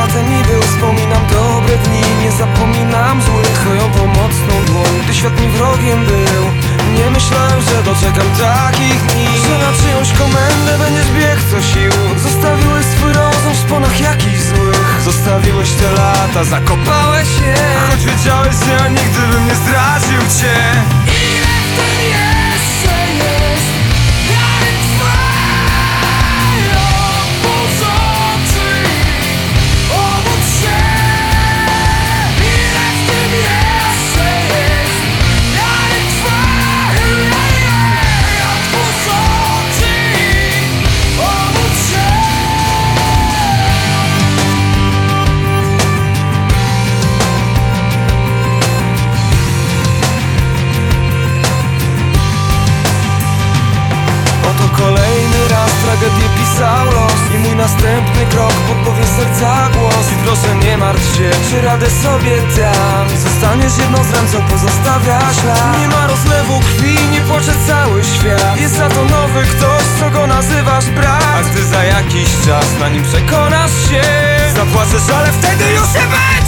latem i był. Wspominam dobre dni, nie zapominam złych. Twoją pomocną dłoń, gdy świat mi wrogiem był. Nie myślałem, że doczekam takich dni, że na czyjąś komendę będziesz biegł co sił. Zostawiłeś swój rozum w szponach jakichś złych. Zostawiłeś te lata, zakopałeś je, choć wiedziałeś, że ja nigdy bym nie zdradził cię. Ile w tym jeszcze jest? Jak trwają pozory obok się. Ile w tym jeszcze jest? Jak trwają pozory obok się. Kolejny raz tragedię pisał los i mój następny krok podpowie serca głos. I proszę nie martw się, czy radę sobie dam. Zostaniesz jedną z ran, co pozostawia ślad. Nie ma rozlewu krwi, nie płacze cały świat. Jest za to nowy ktoś, co go nazywasz brat. A gdy za jakiś czas na nim przekonasz się, zapłaczesz, ale wtedy już nie będzie.